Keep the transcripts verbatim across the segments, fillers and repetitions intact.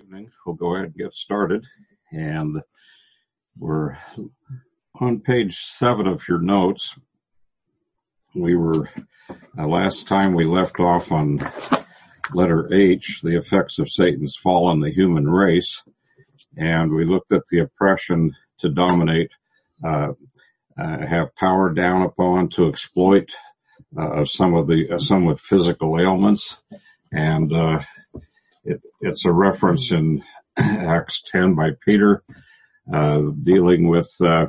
evening. We'll go ahead and get started. And we're on page seven of your notes. We were, uh, last time we left off on letter H, the effects of Satan's fall on the human race. And we looked at the oppression to dominate, uh, uh have power down upon, to exploit, uh, some of the, uh, some with physical ailments. And, uh, It, it's a reference in Acts ten by Peter, uh, dealing with, uh,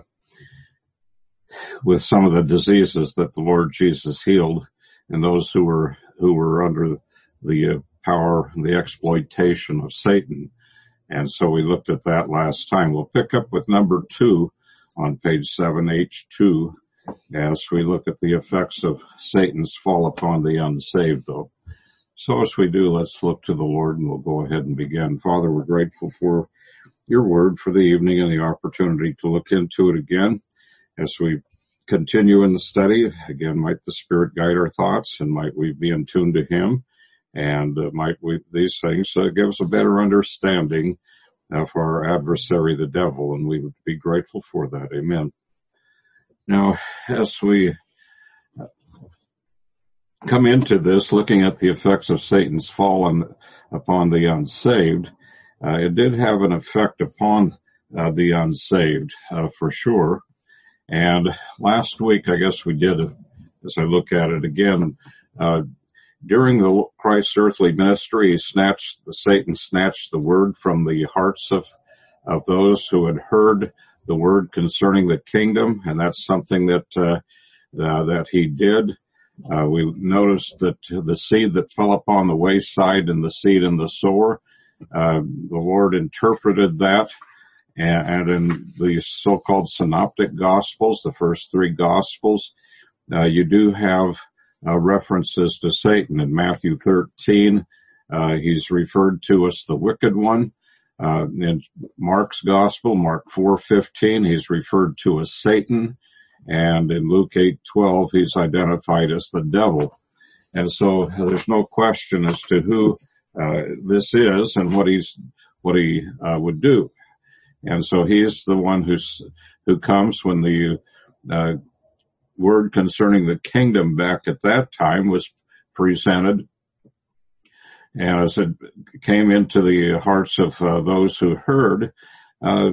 with some of the diseases that the Lord Jesus healed and those who were, who were under the uh, power and the exploitation of Satan. And so we looked at that last time. We'll pick up with number two on page seven, H two, as we look at the effects of Satan's fall upon the unsaved, though. So as we do, let's look to the Lord, and we'll go ahead and begin. Father, we're grateful for your word for the evening and the opportunity to look into it again as we continue in the study. Again, might the Spirit guide our thoughts, and might we be in tune to him, and uh, might we, these things uh, give us a better understanding of our adversary, the devil, and we would be grateful for that. Amen. Now, as we come into this, looking at the effects of Satan's fall on, upon the unsaved, uh, it did have an effect upon uh, the unsaved, uh, for sure. And last week, I guess we did, as I look at it again, uh, during the Christ's earthly ministry, he snatched, the Satan snatched the word from the hearts of, of those who had heard the word concerning the kingdom, and that's something that, uh, uh that he did. Uh, we noticed that the seed that fell upon the wayside and the seed in the sower, uh, the Lord interpreted that. And, and in the so-called synoptic gospels, the first three gospels, uh, you do have uh, references to Satan. In Matthew thirteen, uh, he's referred to as the wicked one. Uh, in Mark's gospel, Mark four fifteen, he's referred to as Satan. And in Luke eight twelve, he's identified as the devil. And so there's no question as to who uh, this is and what he's what he uh, would do. And so he's the one who's who comes when the uh, word concerning the kingdom back at that time was presented. And as it came into the hearts of uh, those who heard, uh,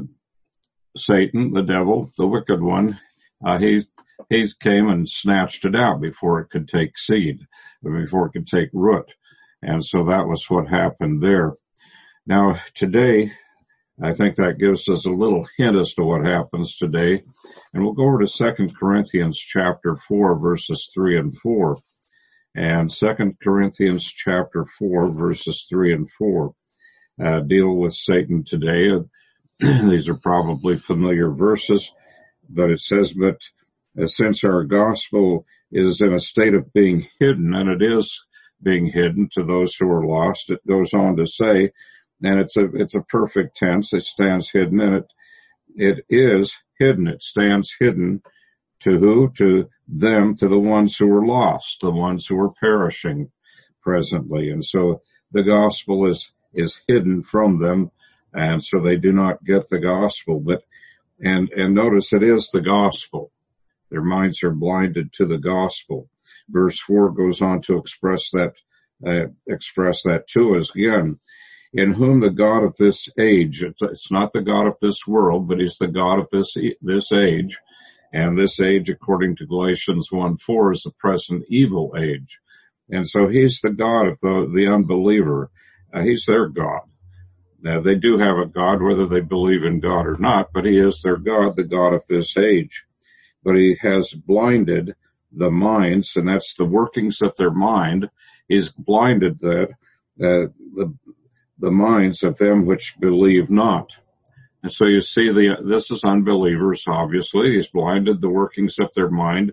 Satan, the devil, the wicked one, Uh, he, he came and snatched it out before it could take seed, before it could take root. And so that was what happened there. Now, today, I think that gives us a little hint as to what happens today. And we'll go over to Second Corinthians chapter four, verses three and four. And Second Corinthians chapter four, verses three and four, uh, deal with Satan today. These are probably familiar verses. But it says, but uh, since our gospel is in a state of being hidden, and it is being hidden to those who are lost, it goes on to say, and it's a, it's a perfect tense, it stands hidden, and it, it is hidden, it stands hidden to who? To them, to the ones who are lost, the ones who are perishing presently. And so the gospel is, is hidden from them, and so they do not get the gospel. But And, and notice it is the gospel. Their minds are blinded to the gospel. Verse four goes on to express that, uh, express that to us again. In whom the God of this age, it's, it's not the God of this world, but he's the God of this, this age. And this age, according to Galatians one four, is the present evil age. And so he's the God of the, the unbeliever. Uh, he's their God. Now, they do have a God, whether they believe in God or not, but he is their God, the God of this age. But he has blinded the minds, and that's the workings of their mind. He's blinded that, uh, the, the minds of them which believe not. And so you see, the, this is unbelievers, obviously. He's blinded the workings of their mind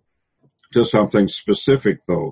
to something specific, though,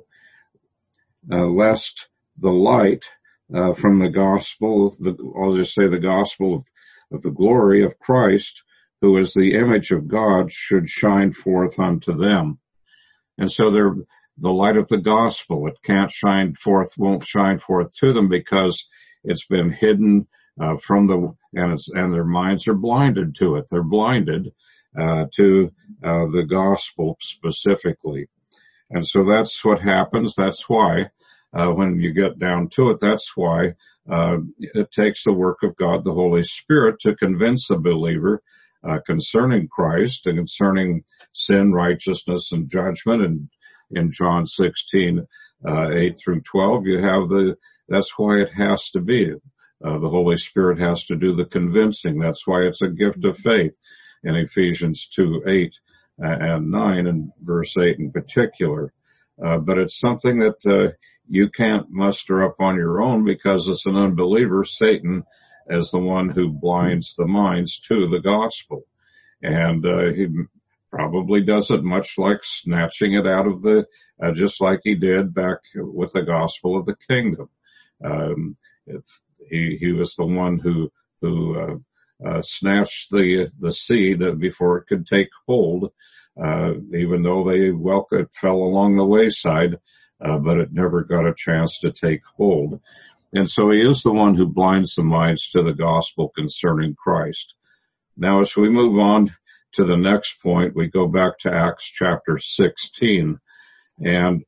uh, lest the light Uh, from the gospel, the, I'll just say the gospel of, of the glory of Christ, who is the image of God, should shine forth unto them. And so they're the light of the gospel. It can't shine forth, won't shine forth to them because it's been hidden uh, from the, and it's, and their minds are blinded to it. They're blinded, uh, to, uh, the gospel specifically. And so that's what happens. That's why, uh, when you get down to it, that's why, uh, it takes the work of God, the Holy Spirit, to convince a believer, uh, concerning Christ and concerning sin, righteousness, and judgment. And in John sixteen, uh, eight through twelve, you have the, that's why it has to be. Uh, the Holy Spirit has to do the convincing. That's why it's a gift of faith in Ephesians two, eight and nine, and verse eight in particular. Uh, but it's something that, uh, you can't muster up on your own, because as an unbeliever, Satan is the one who blinds the minds to the gospel. And, uh, he probably does it much like snatching it out of the, uh, just like he did back with the gospel of the kingdom. Um, if he, he was the one who, who, uh, uh, snatched the, the seed before it could take hold, uh, even though they, well, it fell along the wayside, uh, but it never got a chance to take hold. And so he is the one who blinds the minds to the gospel concerning Christ. Now, as we move on to the next point, we go back to Acts chapter sixteen, and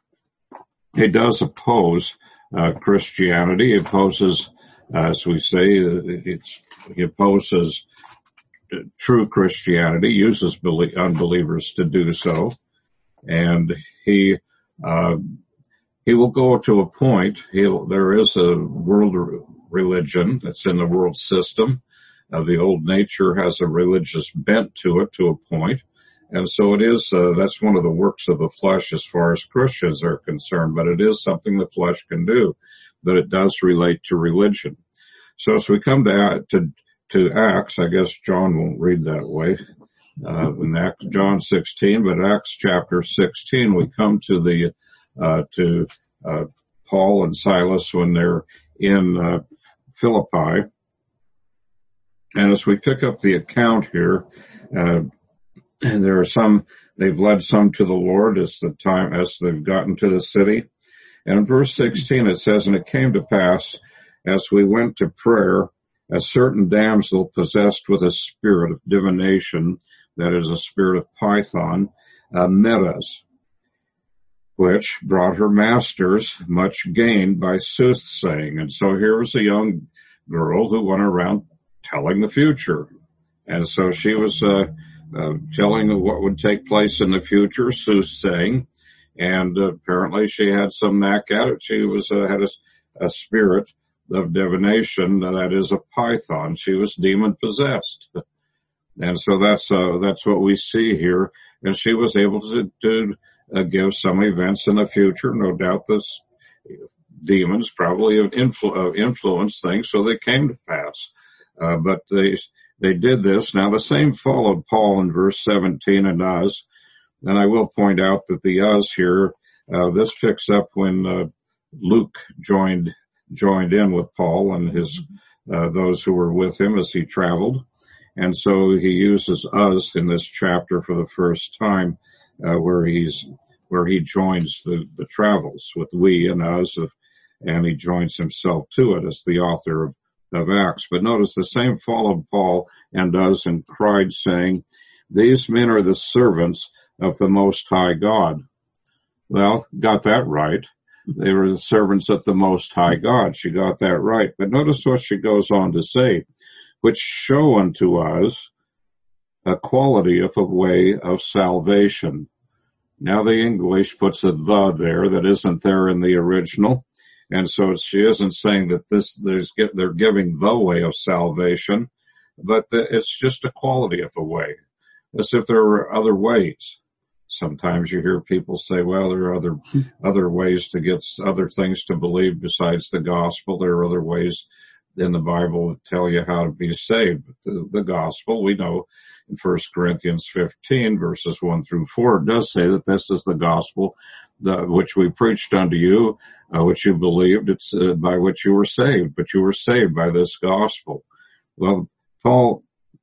he does oppose uh, Christianity. He opposes, as we say, it's, he opposes true Christianity, uses belie- unbelievers to do so, and he uh, he will go to a point. He'll, there is a world religion that's in the world system. Uh, the old nature has a religious bent to it to a point. And so it is, uh, that's one of the works of the flesh as far as Christians are concerned, but it is something the flesh can do, but it does relate to religion. So as we come to, to, to Acts, I guess John won't read that way, uh, in Acts, John sixteen, but Acts chapter sixteen, we come to the, uh, to, uh, Paul and Silas when they're in, uh, Philippi. And as we pick up the account here, uh, there are some, they've led some to the Lord as the time, as they've gotten to the city. And in verse sixteen it says, and it came to pass, as we went to prayer, a certain damsel possessed with a spirit of divination, that is a spirit of Python, uh, met us, which brought her masters much gain by soothsaying. And so here was a young girl who went around telling the future. And so she was, uh, uh, telling what would take place in the future, soothsaying. And uh, apparently she had some knack at it. She was, uh, had a, a spirit of divination, that is a python. She was demon possessed. And so that's, uh, that's what we see here. And she was able to, to uh, give some events in the future. No doubt this demons probably have influ- uh, influenced things, so they came to pass. Uh, but they, they did this. Now the same followed Paul in verse seventeen and us. And I will point out that the us here, uh, this picks up when, uh, Luke joined, joined in with Paul and his, uh, those who were with him as he traveled. And so he uses us in this chapter for the first time, uh, where he's, where he joins the, the travels with we and us, of, and he joins himself to it as the author of, of Acts. But notice the same followed Paul and us and cried, saying, these men are the servants of the Most High God. Well, got that right. They were the servants of the Most High God. She got that right. But notice what she goes on to say, which show unto us a quality of a way of salvation. Now the English puts a the there that isn't there in the original. And so she isn't saying that this, there's, they're giving the way of salvation, but it's just a quality of a way, as if there were other ways. Sometimes you hear people say, well, there are other, other ways to get other things to believe besides the gospel. There are other ways in the Bible that tell you how to be saved. But the, the gospel, we know in First Corinthians fifteen, verses one through four, it does say that this is the gospel the, which we preached unto you, uh, which you believed, it's uh, by which you were saved, but you were saved by this gospel. Well, Paul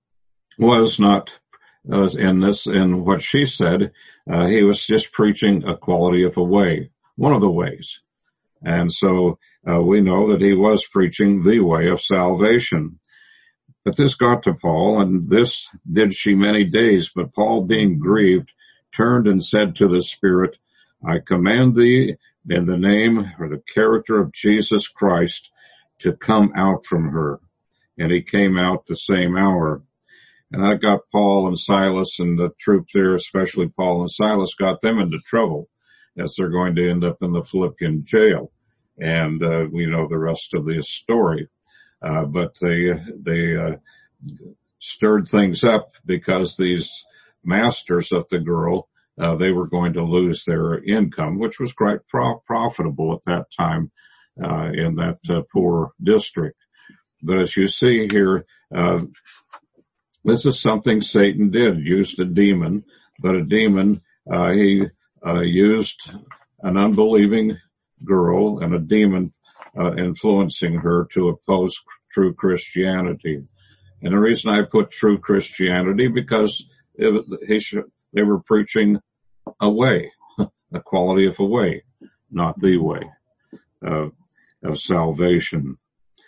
was not uh, in this, in what she said, uh, he was just preaching a quality of a way, one of the ways. And so uh, we know that he was preaching the way of salvation. But this got to Paul, and this did she many days. But Paul, being grieved, turned and said to the Spirit, I command thee in the name or the character of Jesus Christ to come out from her. And he came out the same hour. And that got Paul and Silas and the troops there, especially Paul and Silas, got them into trouble, as they're going to end up in the Philippian jail. And uh, we know the rest of the story. Uh, but they, they, uh, stirred things up because these masters of the girl, uh, they were going to lose their income, which was quite pro- profitable at that time, uh, in that uh, poor district. But as you see here, uh, this is something Satan did, used a demon, but a demon, uh, he, uh, used an unbelieving girl and a demon Uh, influencing her to oppose true Christianity. And the reason I put true Christianity, because it, he should, they were preaching a way, the quality of a way, not the way uh, of salvation.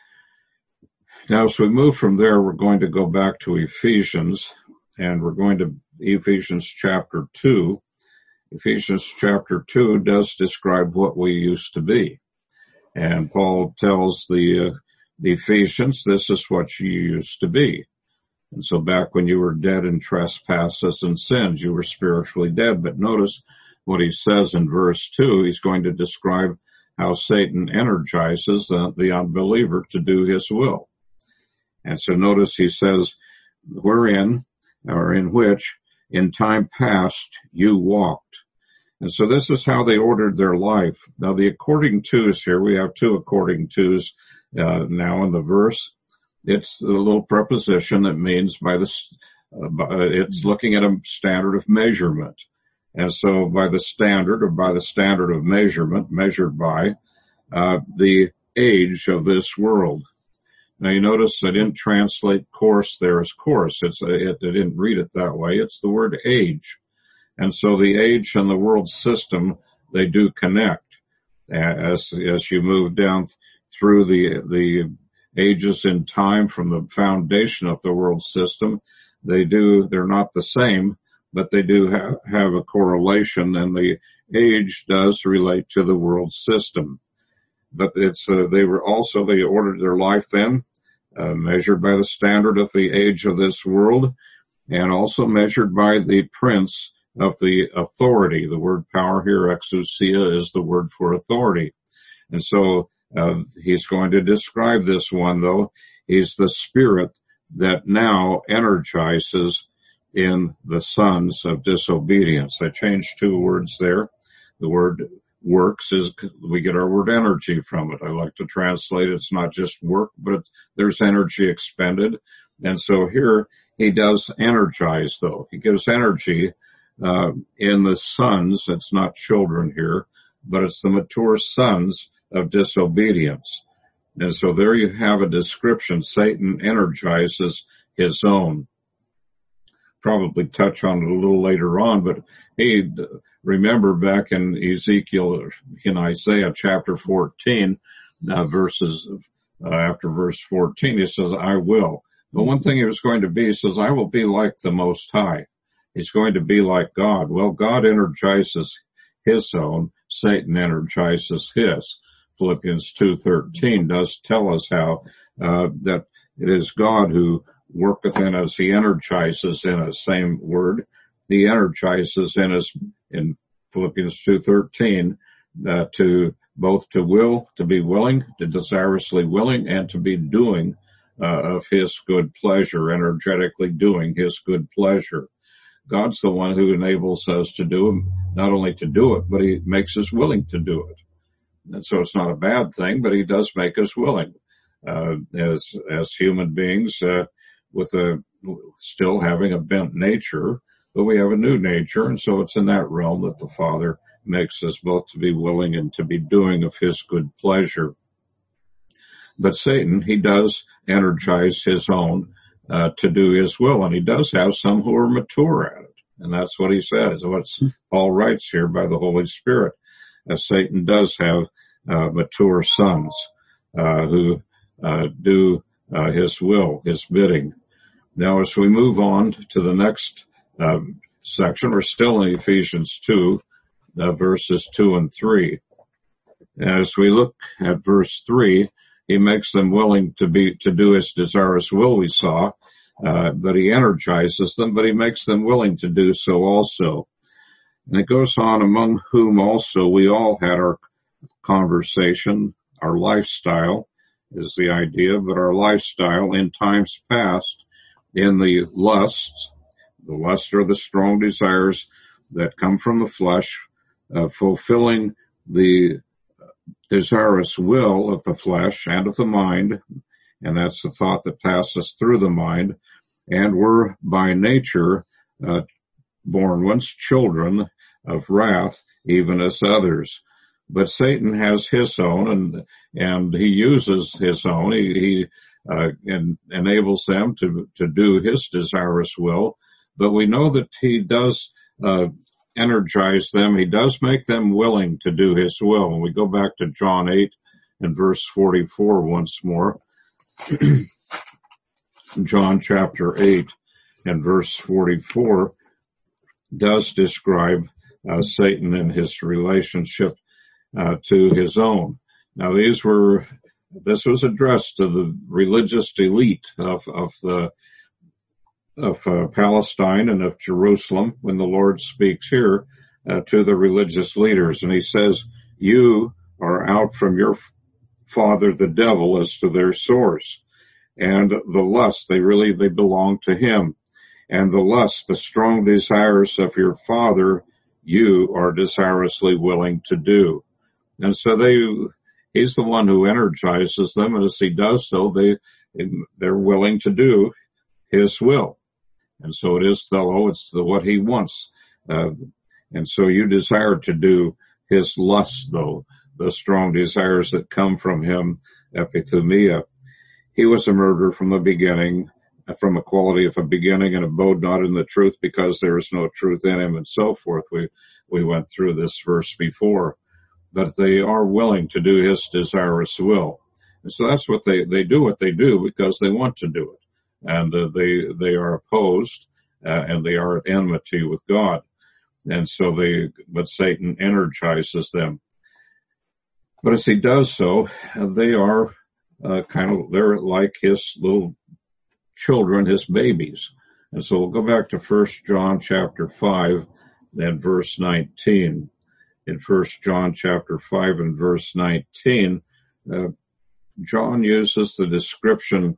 Now, as we move from there, we're going to go back to Ephesians, and we're going to Ephesians chapter two. Ephesians chapter two does describe what we used to be. And Paul tells the, uh, the Ephesians, this is what you used to be. And so back when you were dead in trespasses and sins, you were spiritually dead. But notice what he says in verse two. He's going to describe how Satan energizes uh, the unbeliever to do his will. And so notice he says, wherein, or in which, in time past you walked. And so this is how they ordered their life. Now the according to's here, we have two according to's uh, now in the verse. It's a little preposition that means by the, uh, by, it's looking at a standard of measurement. And so by the standard, or by the standard of measurement, measured by uh, the age of this world. Now you notice I didn't translate course there as course. It's a, it, I didn't read it that way. It's the word age. And so the age and the world system, they do connect. As, as you move down through the, the ages in time from the foundation of the world system, they do, they're not the same, but they do have, have a correlation, and the age does relate to the world system. But it's, uh, they were also, they ordered their life then, uh, measured by the standard of the age of this world, and also measured by the prince of the authority. The word power here, exousia, is the word for authority. And so uh, he's going to describe this one, though. He's the spirit that now energizes in the sons of disobedience. I changed two words there. The word works is, we get our word energy from it. I like to translate it. It's not just work, but there's energy expended. And so here he does energize, though. He gives energy Uh, in the sons. It's not children here, but it's the mature sons of disobedience. And so there you have a description. Satan energizes his own. Probably touch on it a little later on, but hey, remember back in Ezekiel, in Isaiah chapter fourteen, uh, verses, uh, after verse fourteen, he says, I will. But one thing he was going to be, he says, I will be like the Most High. He's going to be like God. Well, God energizes his own. Satan energizes his. Philippians two thirteen does tell us how uh, that it is God who worketh in us. He energizes in us. Same word. He energizes in us in Philippians two thirteen uh, to both to will, to be willing, to desirously willing, and to be doing uh, of his good pleasure, energetically doing his good pleasure. God's the one who enables us to do it, not only to do it, but he makes us willing to do it. And so it's not a bad thing, but he does make us willing, uh, as, as human beings, uh, with a, still having a bent nature, but we have a new nature. And so it's in that realm that the Father makes us both to be willing and to be doing of his good pleasure. But Satan, he does energize his own Uh, to do his will, and he does have some who are mature at it, and that's what he says. What Paul writes here by the Holy Spirit, as Satan does have uh, mature sons uh, who uh, do uh, his will, his bidding. Now, as we move on to the next uh, section, we're still in Ephesians two, uh, verses two and three. As we look at verse three, he makes them willing to be to do his desirous will, we saw, uh, but he energizes them, but he makes them willing to do so also. And it goes on, among whom also we all had our conversation, our lifestyle is the idea, but our lifestyle in times past in the lusts. The lusts are the strong desires that come from the flesh, uh, fulfilling the desirous will of the flesh and of the mind, and that's the thought that passes through the mind, and were by nature uh, born once children of wrath, even as others. But Satan has his own, and and he uses his own. He, he uh, and enables them to to do his desirous will. But we know that he does uh, energize them. He does make them willing to do his will. And we go back to John eight and verse forty-four once more. John chapter eight and verse forty-four does describe uh, Satan and his relationship uh, to his own. Now, these were, this was addressed to the religious elite of, of the, of uh, Palestine and of Jerusalem when the Lord speaks here uh, to the religious leaders. And he says, you are out from your father, the devil, as to their source. And the lust, they really, they belong to him. And the lust, the strong desires of your father, you are desirously willing to do. And so they, he's the one who energizes them, and as he does so, they, they're willing to do his will. And so it is, though, it's the, what he wants. Uh, and so you desire to do his lust, though, the strong desires that come from him, epithumia. He was a murderer from the beginning, from a quality of a beginning, and abode not in the truth because there is no truth in him, and so forth. We, we went through this verse before. But they are willing to do his desirous will. And so that's what they, they do what they do because they want to do it. And uh, they, they are opposed, uh, and they are at enmity with God. And so they, but Satan energizes them. But as he does so, they are, uh, kind of, they're like his little children, his babies. And so we'll go back to First John chapter five and verse nineteen. In First John chapter five and verse nineteen, uh, John uses the description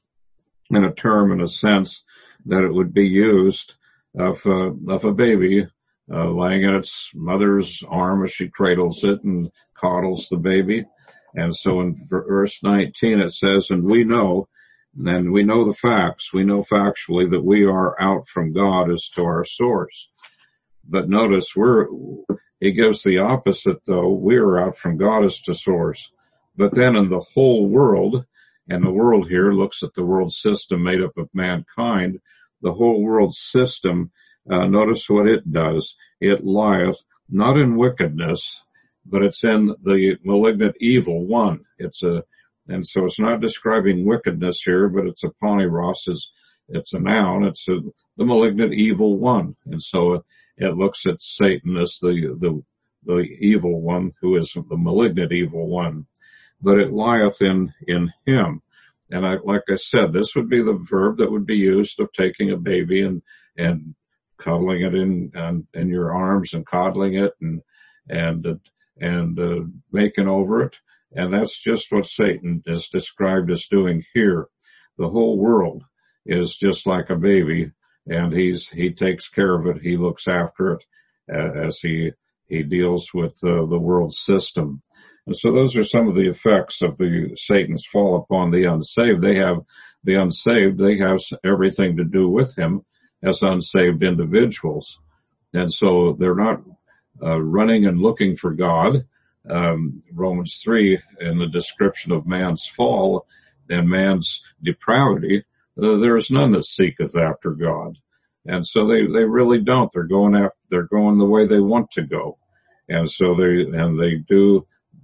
in a term, in a sense, that it would be used of, uh, of a baby uh, lying in its mother's arm as she cradles it and coddles the baby. And so in verse nineteen it says, and we know, and we know the facts, we know factually that we are out from God as to our source. But notice we're, he gives the opposite, though. We are out from God as to source. But then in the whole world, and the world here looks at the world system made up of mankind, the whole world system, uh, notice what it does. It lieth not in wickedness, but it's in the malignant evil one. It's a, and so it's not describing wickedness here, but it's a poniros, it's, it's a noun. It's a, the malignant evil one. And so it looks at Satan as the, the, the evil one who is the malignant evil one, but it lieth in, in him. And I, like I said, this would be the verb that would be used of taking a baby and, and cuddling it in, in, in your arms and coddling it and, and, uh, and, uh, making over it. And that's just what Satan is described as doing here. The whole world is just like a baby, and he's, he takes care of it. He looks after it uh, as he, he deals with uh, the world system. And so those are some of the effects of the Satan's fall upon the unsaved. They have the unsaved, they have everything to do with him as unsaved individuals. And so they're not uh, running and looking for God. Um, Romans three, in the description of man's fall and man's depravity, uh, there is none that seeketh after God. And so they, they really don't. They're going after, they're going the way they want to go. And so they, and they do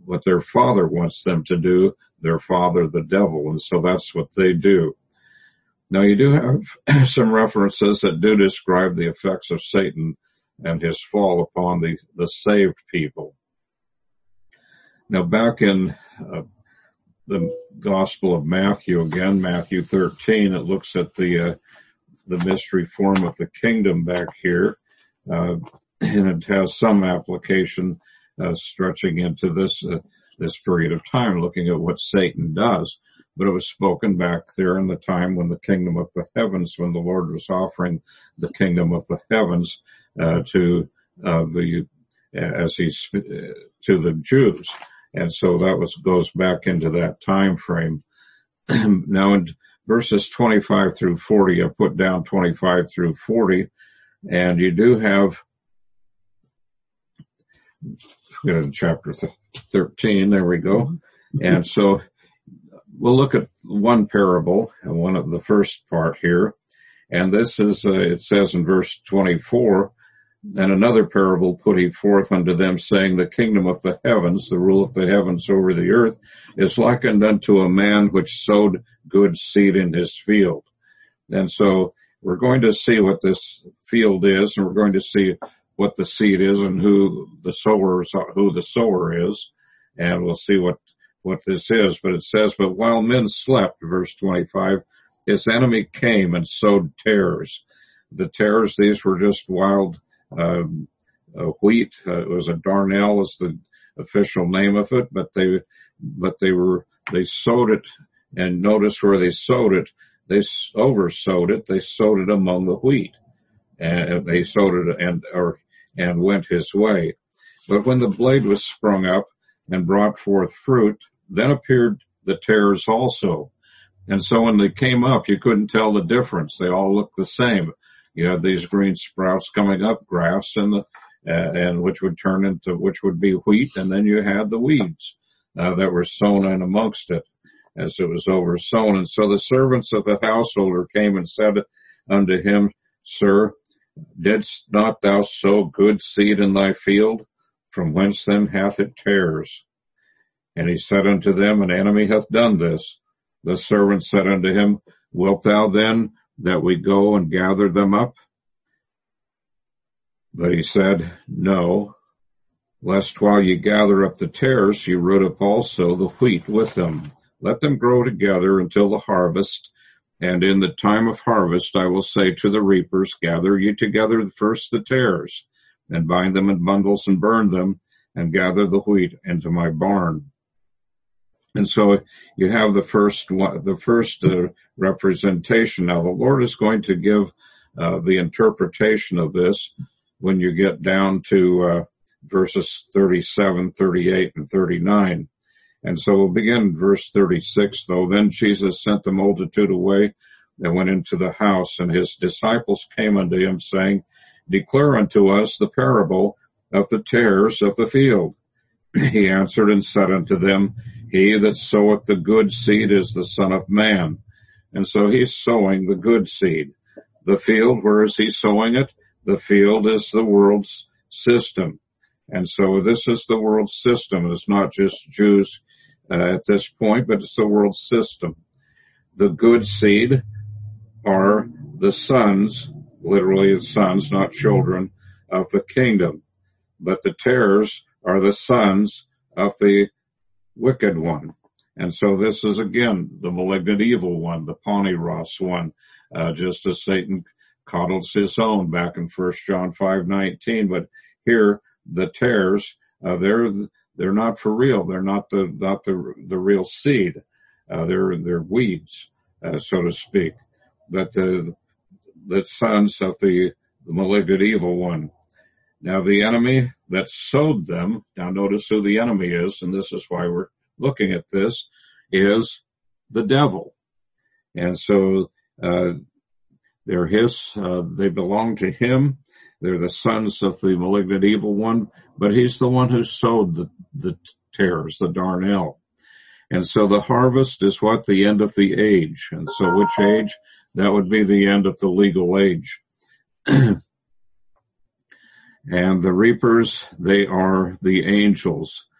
what their father wants them to do, their father, the devil. And so that's what they do. Now, you do have some references that do describe the effects of Satan and his fall upon the, the saved people. Now, back in uh, the Gospel of Matthew, again, Matthew thirteen, it looks at the uh, the mystery form of the kingdom back here, uh, and it has some application uh, stretching into this uh, this period of time, looking at what Satan does. But it was spoken back there in the time when the kingdom of the heavens, when the Lord was offering the kingdom of the heavens uh, to uh, the as he to the Jews, and so that was goes back into that time frame. Now in verses twenty-five through forty, I put down twenty-five through forty, and you do have in chapter thirteen. There we go, and so. We'll look at one parable, one of the first part here, and this is, uh, it says in verse twenty-four, and another parable put he forth unto them, saying, the kingdom of the heavens, the rule of the heavens over the earth, is likened unto a man which sowed good seed in his field. And so we're going to see what this field is, and we're going to see what the seed is and who the sowers are, who the sower is, and we'll see what what this is. But it says, but while men slept, verse twenty-five, his enemy came and sowed tares. The tares, these were just wild uh, uh, wheat. Uh, it was a darnel is the official name of it, but they but they were they sowed it, and notice where they sowed it. They oversowed it. They sowed it among the wheat, and they sowed it and or and went his way. But when the blade was sprung up and brought forth fruit, then appeared the tares also. And so when they came up, you couldn't tell the difference. They all looked the same. You had these green sprouts coming up, grass, and the, uh, and which would turn into, which would be wheat, and then you had the weeds, uh, that were sown in amongst it as it was oversown. And so the servants of the householder came and said unto him, Sir, didst not thou sow good seed in thy field? From whence then hath it tares? And he said unto them, an enemy hath done this. The servant said unto him, Wilt thou then that we go and gather them up? But he said, No, lest while ye gather up the tares, ye root up also the wheat with them. Let them grow together until the harvest. And in the time of harvest I will say to the reapers, Gather ye together first the tares, and bind them in bundles and burn them, and gather the wheat into my barn. And so you have the first the first uh, representation. Now the Lord is going to give uh, the interpretation of this when you get down to uh, verses thirty-seven, thirty-eight, and thirty-nine. And so we'll begin in verse thirty-six, though. Then Jesus sent the multitude away and went into the house, and his disciples came unto him, saying, Declare unto us the parable of the tares of the field. He answered and said unto them, He that soweth the good seed is the Son of Man. And so he's sowing the good seed. The field, where is he sowing it? The field is the world's system. And so this is the world's system. It's not just Jews uh, at this point, but it's the world's system. The good seed are the sons, literally the sons, not children, of the kingdom. But the tares are the sons of the wicked one. And so this is, again, the malignant evil one, the Poniros one, uh, just as Satan coddles his own back in First John five nineteen. But here, the tares, uh, they're, they're not for real. They're not the, not the, the real seed. Uh, they're, they're weeds, uh, so to speak. But the, the sons of the, the malignant evil one. Now the enemy that sowed them, now notice who the enemy is, and this is why we're looking at this, is the devil. And so, uh, they're his, uh, they belong to him. They're the sons of the malignant evil one, but he's the one who sowed the, the tares, the darnel. And so the harvest is what? The end of the age. And so which age? That would be the end of the legal age. And the reapers, they are the angels.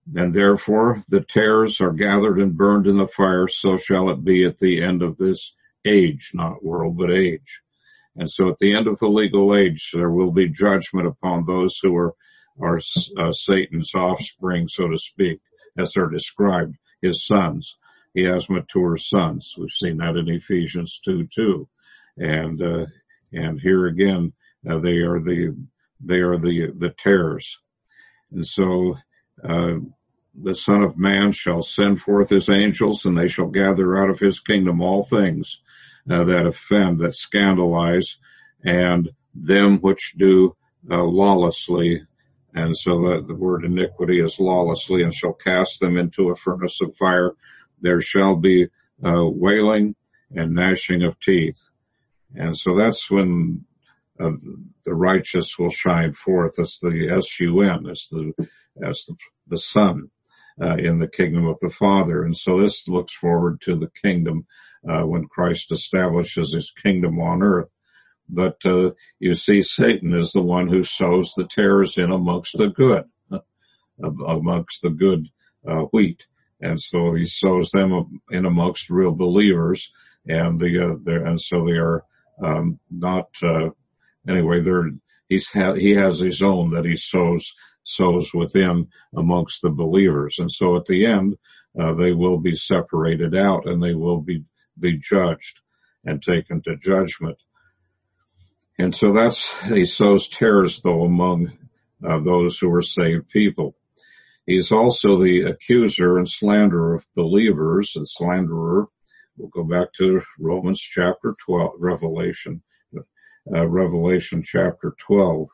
And therefore the tares are gathered and burned in the fire, so shall it be at the end of this age, not world, but age. And so at the end of the legal age, there will be judgment upon those who are, are uh, Satan's offspring, so to speak, as they're described, his sons. He has mature sons. We've seen that in Ephesians two two. And, uh, and here again, uh, they are the, they are the, the tares. And so, uh, the Son of Man shall send forth his angels, and they shall gather out of his kingdom all things uh, that offend, that scandalize, and them which do uh, lawlessly. And so that the word iniquity is lawlessly, and shall cast them into a furnace of fire. There shall be uh, wailing and gnashing of teeth. And so that's when uh, the righteous will shine forth as the S U N, as the, as the, the Son uh, in the kingdom of the Father. And so this looks forward to the kingdom uh, when Christ establishes his kingdom on earth. But uh, you see, Satan is the one who sows the tares in amongst the good, uh, amongst the good uh, wheat. And so he sows them in amongst real believers, and the uh, and so they are um, not uh, anyway. They're he's ha- he has his own that he sows sows within amongst the believers, and so at the end uh, they will be separated out, and they will be be judged and taken to judgment. And so that's, he sows tares, though, among uh, those who are saved people. He's also the accuser and slanderer of believers, and slanderer. We'll go back to Romans chapter twelve, Revelation, uh, Revelation chapter twelve.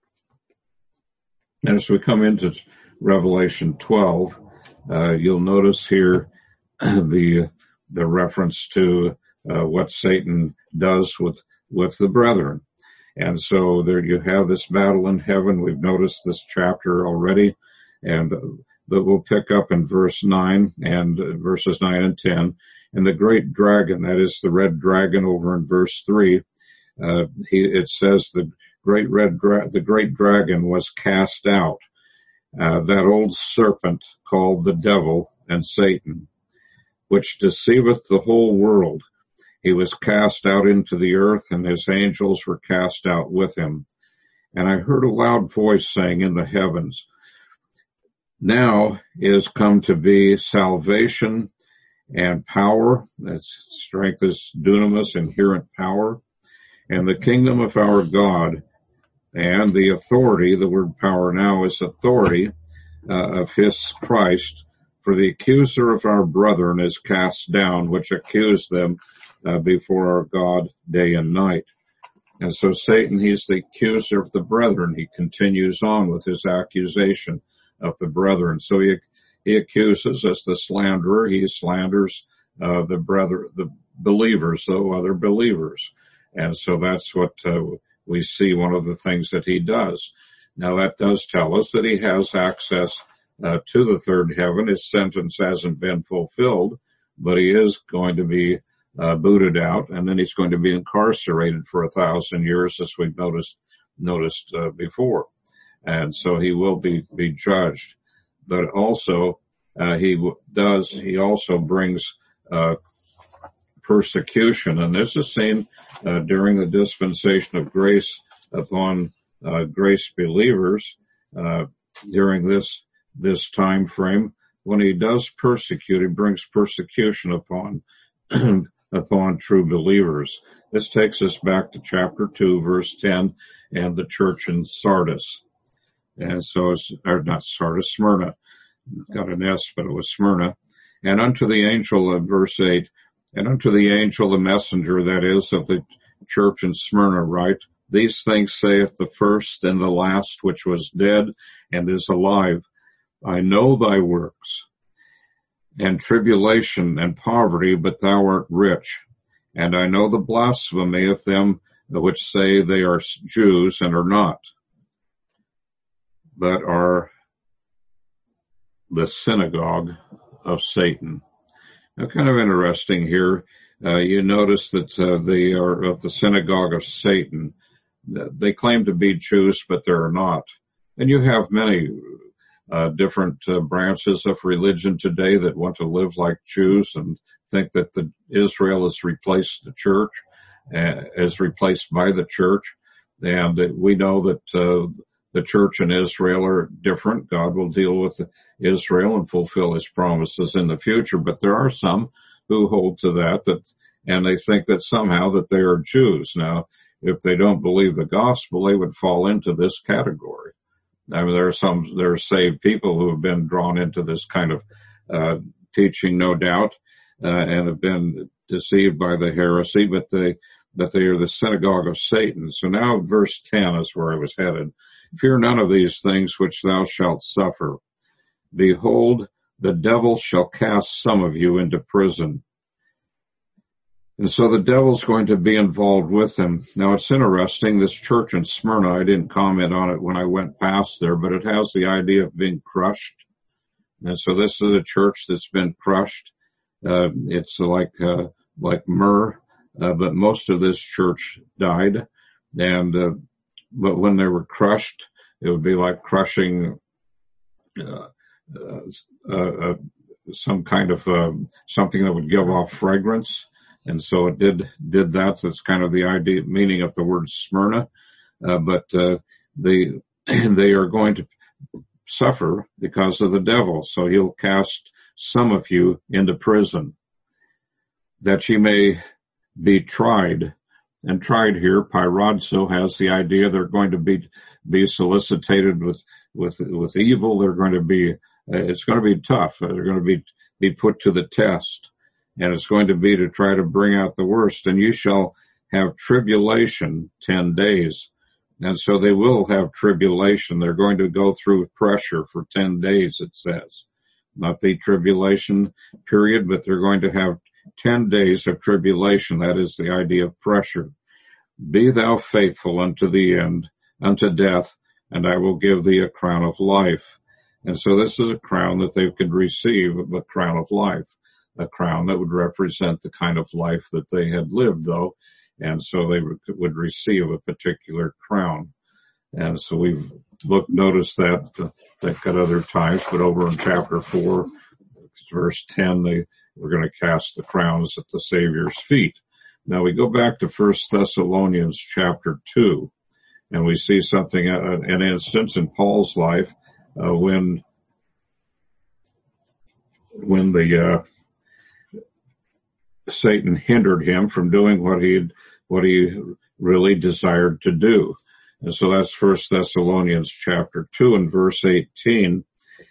And as we come into Revelation twelve, uh, you'll notice here the the reference to uh, what Satan does with with the brethren. And so there you have this battle in heaven. We've noticed this chapter already, and uh, but we'll pick up in verse nine and uh, verses nine and ten. And the great dragon, that is the red dragon over in verse three, uh, he, it says the great red dra- the great dragon was cast out, uh, that old serpent called the devil and Satan, which deceiveth the whole world. He was cast out into the earth, and his angels were cast out with him. And I heard a loud voice saying in the heavens, now is come to be salvation and power, that's strength is dunamis, inherent power, and the kingdom of our God, and the authority, the word power now is authority, uh, of his Christ. For the accuser of our brethren is cast down, which accused them uh, before our God day and night. And so Satan, he's the accuser of the brethren. He continues on with his accusation of the brethren. So he he accuses us, the slanderer. He slanders uh, the brother, the believers, though other believers. And so that's what uh, we see. One of the things that he does. Now that does tell us that he has access Uh, to the third heaven. His sentence hasn't been fulfilled, but he is going to be uh, booted out, and then he's going to be incarcerated for a thousand years, as we've noticed noticed uh, before. And so he will be be judged. But also uh, he w- does he also brings uh, persecution, and this is seen uh, during the dispensation of grace upon uh, grace believers uh, during this. this time frame. When he does persecute, he brings persecution upon upon true believers. This takes us back to chapter two, verse ten, and the church in Sardis. And so it's, or not Sardis, Smyrna. Got an S, but it was Smyrna. And unto the angel of verse eight, and unto the angel, the messenger, that is, of the church in Smyrna, write, these things saith the first and the last, which was dead and is alive. I know thy works, and tribulation and poverty, but thou art rich. And I know the blasphemy of them which say they are Jews and are not, but are the synagogue of Satan. Now, kind of interesting here. Uh, you notice that uh, they are of the synagogue of Satan. They claim to be Jews, but they're not. And you have many uh, different uh, branches of religion today that want to live like Jews and think that the Israel has replaced the church, uh, is replaced by the church. And uh, we know that uh, the church and Israel are different. God will deal with Israel and fulfill his promises in the future. But there are some who hold to that, that, and they think that somehow that they are Jews. Now, if they don't believe the gospel, they would fall into this category. I mean, there are some, there are saved people who have been drawn into this kind of, uh, teaching, no doubt, uh, and have been deceived by the heresy, but they, but they are the synagogue of Satan. So now verse ten is where I was headed. Fear none of these things which thou shalt suffer. Behold, the devil shall cast some of you into prison. And so the devil's going to be involved with him. Now it's interesting, this church in Smyrna, I didn't comment on it when I went past there, but it has the idea of being crushed. And so this is a church that's been crushed. Uh, it's like, uh, like myrrh, uh, but most of this church died. And, uh, but when they were crushed, it would be like crushing, uh, uh, uh some kind of, uh, something that would give off fragrance. And so it did, did that. That's kind of the idea, meaning of the word Smyrna. Uh, but, uh, they, they are going to suffer because of the devil. So he'll cast some of you into prison that ye may be tried. And tried here, pyrodzo, has the idea they're going to be, be solicited with, with, with evil. They're going to be, uh, it's going to be tough. They're going to be, be put to the test. And it's going to be to try to bring out the worst. And you shall have tribulation ten days. And so they will have tribulation. They're going to go through pressure for ten days, it says. Not the tribulation period, but they're going to have ten days of tribulation. That is the idea of pressure. Be thou faithful unto the end, unto death, and I will give thee a crown of life. And so this is a crown that they could receive, a crown of life. A crown that would represent the kind of life that they had lived, though, and so they would receive a particular crown. And so we've looked, noticed that uh, they've got other times, but over in chapter four, verse ten, they were going to cast the crowns at the Savior's feet. Now we go back to First Thessalonians chapter two, and we see something, uh, an instance in Paul's life uh, when when the uh, Satan hindered him from doing what he what he really desired to do. And so that's First Thessalonians chapter two and verse eighteen.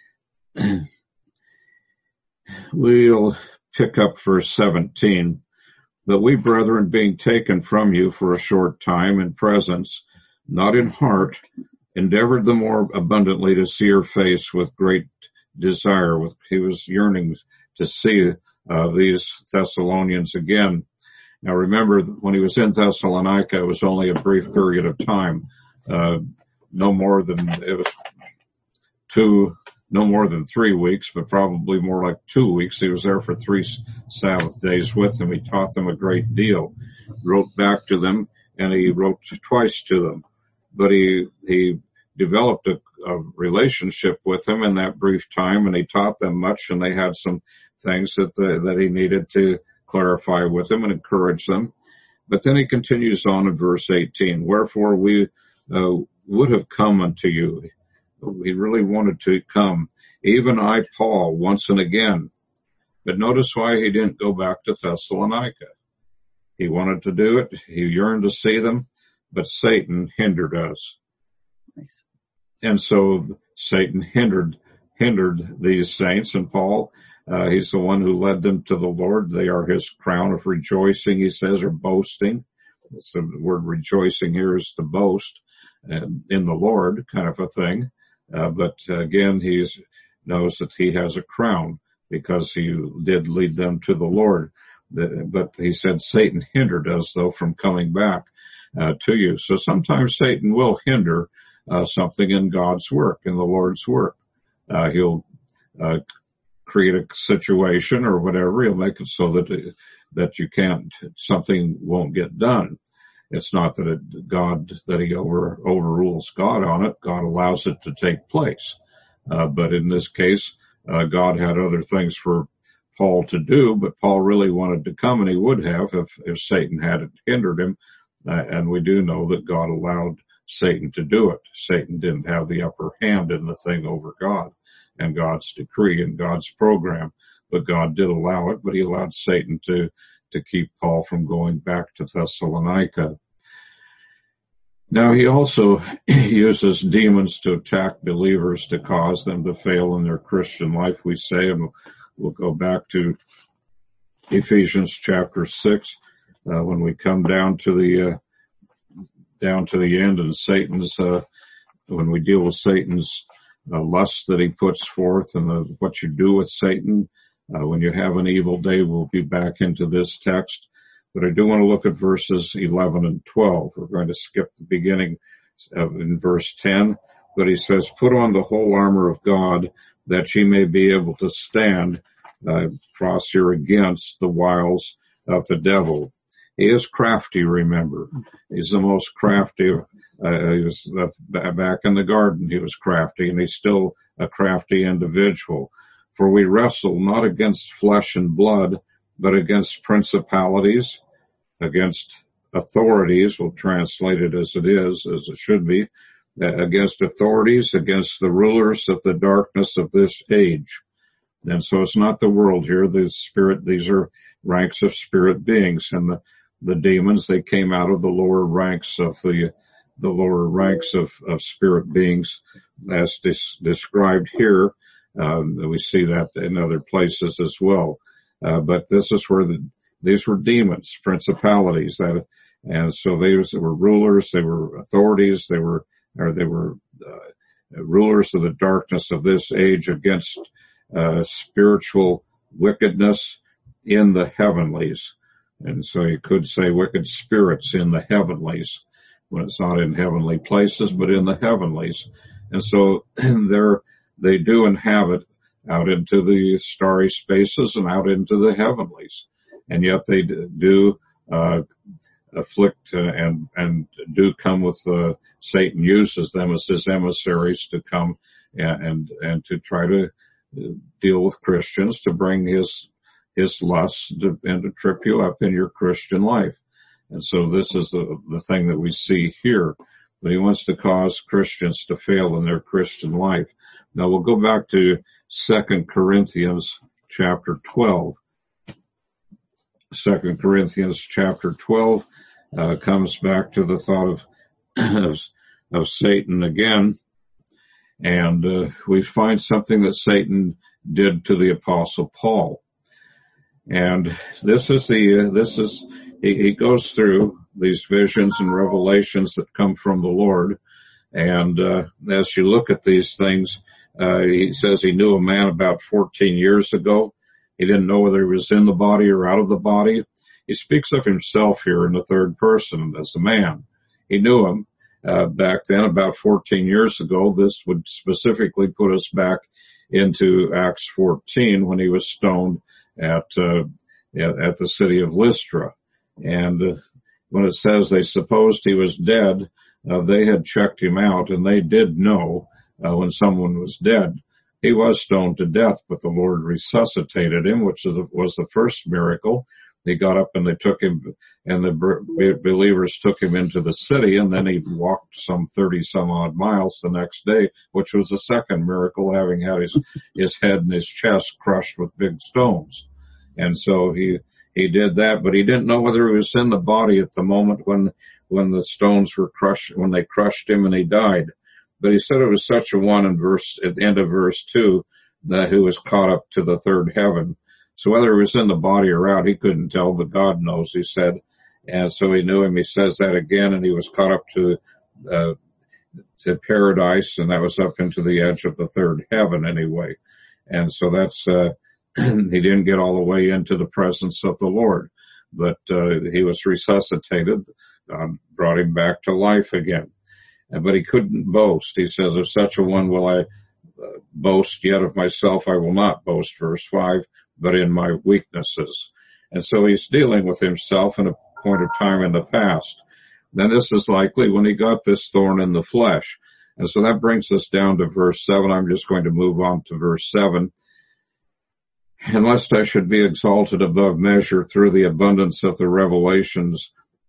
We'll pick up verse seventeen. But we, brethren, being taken from you for a short time in presence, not in heart, endeavored the more abundantly to see your face with great desire. With he was yearning to see Uh, these Thessalonians again. Now remember, when he was in Thessalonica, it was only a brief period of time, uh, no more than, it was two, no more than three weeks, but probably more like two weeks. He was there for three Sabbath days with them. He taught them a great deal, wrote back to them, and he wrote twice to them. But he, he developed a, a relationship with them in that brief time, and he taught them much, and they had some things that the, that he needed to clarify with them and encourage them. But then he continues on in verse eighteen. Wherefore we uh, would have come unto you. He really wanted to come. Even I, Paul, once and again. But notice why he didn't go back to Thessalonica. He wanted to do it. He yearned to see them, but Satan hindered us. Nice. And so Satan hindered hindered these saints, and Paul, Uh, he's the one who led them to the Lord. They are his crown of rejoicing, he says, or boasting. So the word rejoicing here is to boast uh, in the Lord, kind of a thing. Uh, but uh, again, he knows that he has a crown because he did lead them to the Lord. The, but he said Satan hindered us, though, from coming back uh, to you. So sometimes Satan will hinder uh, something in God's work, in the Lord's work. Uh, he'll uh, create a situation or whatever. He'll make it so that that you can't, something won't get done. It's not that it, God, that he over overrules God on it. God allows it to take place. Uh, but in this case, uh, God had other things for Paul to do, but Paul really wanted to come, and he would have if, if Satan hadn't hindered him. Uh, and we do know that God allowed Satan to do it. Satan didn't have the upper hand in the thing over God and God's decree and God's program, but God did allow it, but he allowed Satan to, to keep Paul from going back to Thessalonica. Now, he also uses demons to attack believers to cause them to fail in their Christian life, we say, and we'll go back to Ephesians chapter six, uh, when we come down to the, uh, down to the end and Satan's, uh, when we deal with Satan's uh, lust that he puts forth and the, what you do with Satan, uh, when you have an evil day, we'll be back into this text. But I do want to look at verses eleven and twelve. We're going to skip the beginning of, in verse ten, but he says, put on the whole armor of God that ye may be able to stand, uh, cross here against the wiles of the devil. He is crafty, remember. He's the most crafty. Uh, he was uh, back in the garden. He was crafty, and he's still a crafty individual. For we wrestle not against flesh and blood, but against principalities, against authorities, we'll translate it as it is, as it should be, against authorities, against the rulers of the darkness of this age. And so it's not the world here, the spirit, these are ranks of spirit beings, and the, the demons, they came out of the lower ranks of the, the lower ranks of, of spirit beings as dis, described here. Um, we see that in other places as well. Uh, but this is where the, these were demons, principalities, that, and so they were rulers, they were authorities, they were, or they were, uh, rulers of the darkness of this age against, uh, spiritual wickedness in the heavenlies. And so you could say wicked spirits in the heavenlies, when it's not in heavenly places, but in the heavenlies. And so they're, they do inhabit out into the starry spaces and out into the heavenlies. And yet they do, uh, afflict uh, and, and do come with, uh, Satan uses them as his emissaries to come and, and, and to try to deal with Christians, to bring his, his lusts to, and to trip you up in your Christian life. And so this is the, the thing that we see here. But he wants to cause Christians to fail in their Christian life. Now we'll go back to Second Corinthians chapter twelve. Second Corinthians chapter twelve uh, comes back to the thought of of, of Satan again, and uh, we find something that Satan did to the Apostle Paul. And this is the uh, this is he, he goes through these visions and revelations that come from the Lord, and uh, as you look at these things. Uh, he says he knew a man about fourteen years ago. He didn't know whether he was in the body or out of the body. He speaks of himself here in the third person as a man. He knew him, uh, back then about fourteen years ago. This would specifically put us back into Acts fourteen when he was stoned at, uh, at the city of Lystra. And, uh, when it says they supposed he was dead, uh, they had checked him out and they did know Uh, when someone was dead. He was stoned to death, but the Lord resuscitated him, which was the, was the first miracle. He got up and they took him, and the b- believers took him into the city, and then he walked some thirty some odd miles the next day, which was the second miracle, having had his, his head and his chest crushed with big stones. And so he, he did that, but he didn't know whether he was in the body at the moment when, when the stones were crushed, when they crushed him and he died. But he said it was such a one in verse, at the end of verse two, that who was caught up to the third heaven. So whether he was in the body or out, he couldn't tell, but God knows, he said. And so he knew him. He says that again, and he was caught up to, uh, to paradise, and that was up into the edge of the third heaven anyway. And so that's, uh, he didn't get all the way into the presence of the Lord, but, uh, he was resuscitated, um, brought him back to life again. But he couldn't boast. He says, of such a one will I uh, boast, yet of myself I will not boast, verse five, but in my weaknesses. And so he's dealing with himself in a point of time in the past. Then this is likely when he got this thorn in the flesh. And so that brings us down to verse seven. I'm just going to move on to verse seven. And lest I should be exalted above measure through the abundance of the revelations,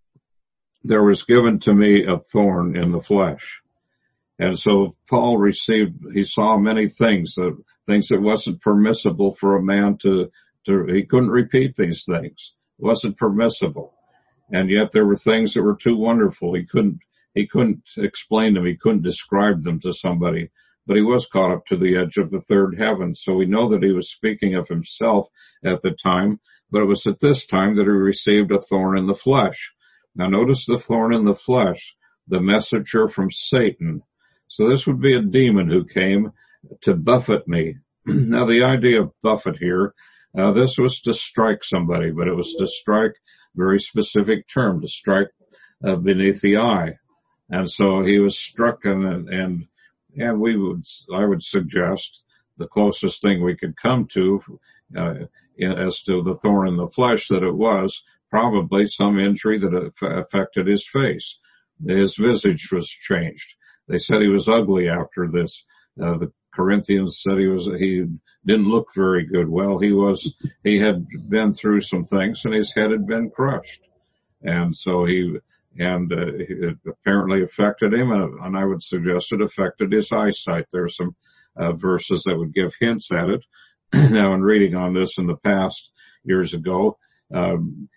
there was given to me a thorn in the flesh. And so Paul received, he saw many things, that things that wasn't permissible for a man to, to, he couldn't repeat these things. It wasn't permissible. And yet there were things that were too wonderful. He couldn't, he couldn't explain them. He couldn't describe them to somebody. But he was caught up to the edge of the third heaven. So we know that he was speaking of himself at the time, but it was at this time that he received a thorn in the flesh. Now notice the thorn in the flesh, the messenger from Satan. So this would be a demon who came to buffet me. Now the idea of buffet here, uh, this was to strike somebody, but it was to strike, very specific term, to strike uh, beneath the eye. And so he was struck, and, and And we would, I would suggest the closest thing we could come to, uh, as to the thorn in the flesh, that it was probably some injury that affected his face. His visage was changed. They said he was ugly after this. Uh, the Corinthians said he was, he didn't look very good. Well, he was, he had been through some things and his head had been crushed. And so he, and uh, it apparently affected him, and, and I would suggest it affected his eyesight. There are some uh, verses that would give hints at it. Now, in reading on this in the past, years ago, um,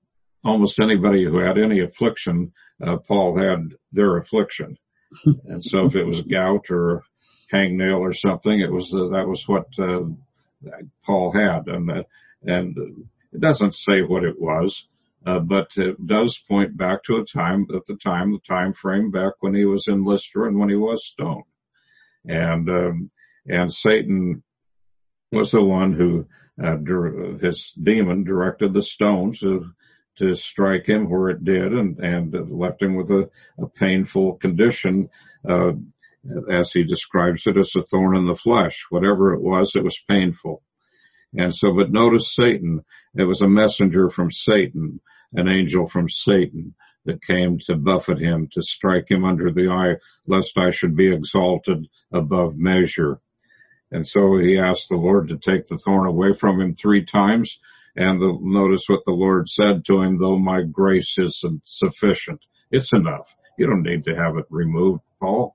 almost anybody who had any affliction, uh, Paul had their affliction. And so if it was gout or hangnail or something, it was uh, that was what uh, Paul had. And, uh, and it doesn't say what it was. Uh, but it does point back to a time, at the time, the time frame back when he was in Lystra and when he was stoned. And, um, and Satan was the one who, uh, his demon directed the stones to, to strike him where it did, and, and left him with a, a painful condition, uh, as he describes it, as a thorn in the flesh. Whatever it was, it was painful. And so, but notice Satan, it was a messenger from Satan, an angel from Satan that came to buffet him, to strike him under the eye, lest I should be exalted above measure. And so he asked the Lord to take the thorn away from him three times. And the, notice what the Lord said to him, though my grace is sufficient. It's enough. You don't need to have it removed, Paul.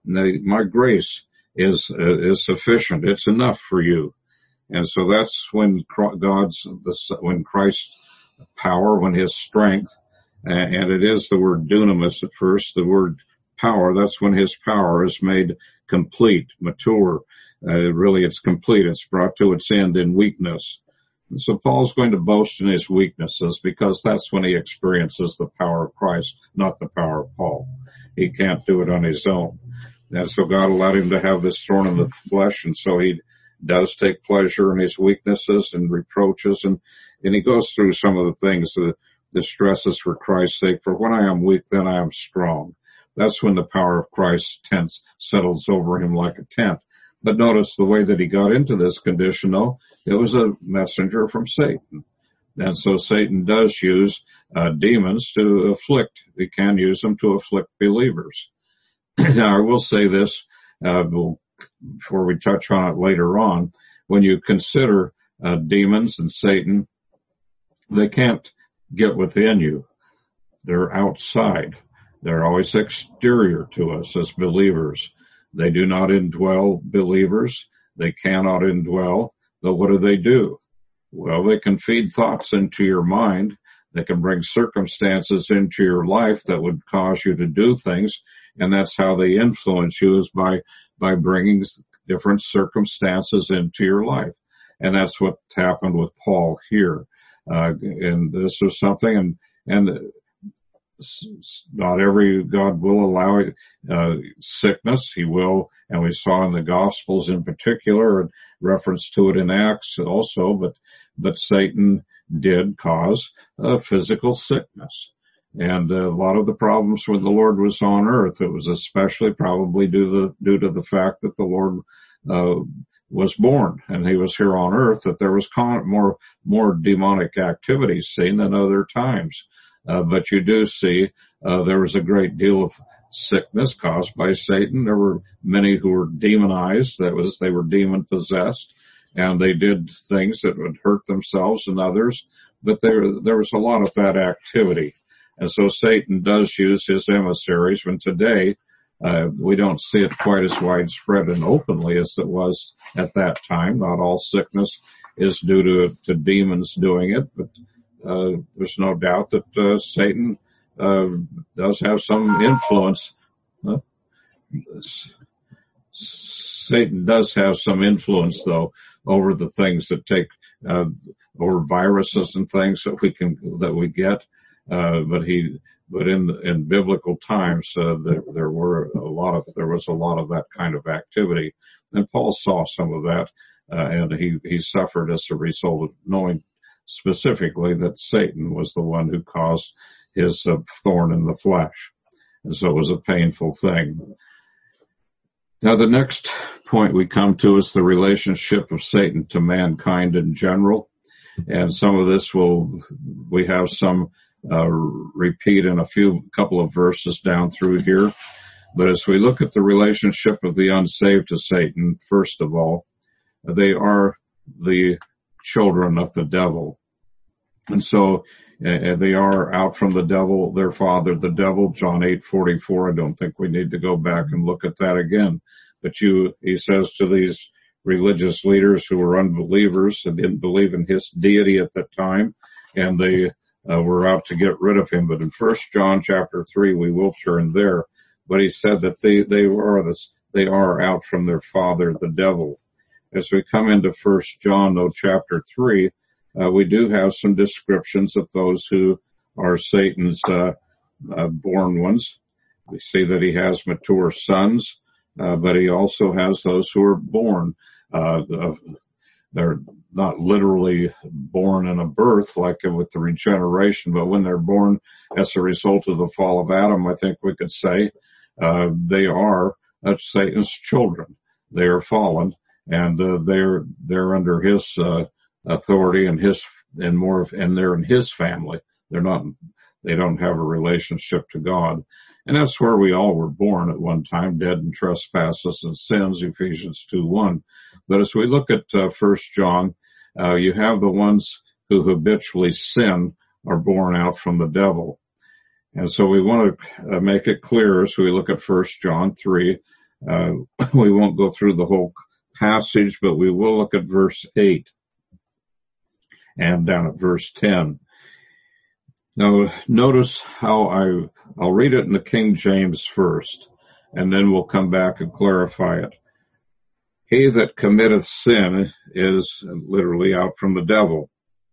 My grace is, uh, is sufficient. It's enough for you. And so that's when God's, when Christ's power, when his strength, and it is the word dunamis at first, the word power, that's when his power is made complete, mature. Uh, really, it's complete. It's brought to its end in weakness. And so Paul's going to boast in his weaknesses, because that's when he experiences the power of Christ, not the power of Paul. He can't do it on his own. And so God allowed him to have this thorn in the flesh, and so he does take pleasure in his weaknesses and reproaches, and, and he goes through some of the things, the, the stresses for Christ's sake. For when I am weak, then I am strong. That's when the power of Christ's tent settles over him like a tent. But notice the way that he got into this condition, though, it was a messenger from Satan. And so Satan does use uh, demons to afflict. He can use them to afflict believers. Now, I will say this, uh, we'll before we touch on it later on, when you consider uh, demons and Satan, they can't get within you. They're outside. They're always exterior to us as believers. They do not indwell believers. They cannot indwell. But what do they do? Well, they can feed thoughts into your mind. They can bring circumstances into your life that would cause you to do things. And that's how they influence you, is by by bringing different circumstances into your life. And that's what happened with Paul here. Uh, and this was something, and, and not every, God will allow uh, sickness. He will, and we saw in the Gospels in particular, a reference to it in Acts also, but, but Satan did cause uh, physical sickness. And uh, a lot of the problems when the Lord was on earth, it was especially probably due to the, due to the fact that the Lord uh, was born and he was here on earth, that there was con- more more demonic activities seen than other times. Uh, but you do see uh, there was a great deal of sickness caused by Satan. There were many who were demonized. That was, they were demon possessed, and they did things that would hurt themselves and others. But there, there was a lot of that activity. And so Satan does use his emissaries. When today, uh, we don't see it quite as widespread and openly as it was at that time. Not all sickness is due to, to demons doing it, but uh, there's no doubt that uh, Satan uh, does have some influence. Uh, Satan does have some influence, though, over the things that take, uh, over viruses and things that we can, that we get. Uh, but he, but in, in biblical times, uh, there, there were a lot of, there was a lot of that kind of activity. And Paul saw some of that, uh, and he, he suffered as a result of knowing specifically that Satan was the one who caused his uh, thorn in the flesh. And so it was a painful thing. Now the next point we come to is the relationship of Satan to mankind in general. And some of this will, we have some Uh, repeat in a few couple of verses down through here. But as we look at the relationship of the unsaved to Satan, first of all, they are the children of the devil. And so uh, they are out from the devil, their father, the devil, John eight forty-four. I don't think we need to go back and look at that again. But you, he says to these religious leaders who were unbelievers and didn't believe in his deity at that time, and they Uh, we're out to get rid of him. But in First John chapter three, we will turn there. But he said that they, they are this, they are out from their father, the devil. As we come into First John, though, chapter three, uh, we do have some descriptions of those who are Satan's, uh, uh, born ones. We see that he has mature sons, uh, but he also has those who are born, uh, of, they're not literally born in a birth like with the regeneration, but when they're born as a result of the fall of Adam, I think we could say, uh, they are uh, Satan's children. They are fallen, and uh, they're, they're under his, uh, authority and his, and more of, and they're in his family. They're not, they don't have a relationship to God. And that's where we all were born at one time, dead in trespasses and sins, Ephesians two one. But as we look at uh, First John, uh, you have the ones who habitually sin are born out from the devil. And so we want to uh, make it clear as we look at First John three. Uh, we won't go through the whole passage, but we will look at verse eight and down at verse ten. Now, notice how I, I'll read it in the King James first, and then we'll come back and clarify it. He that committeth sin is literally out from the devil.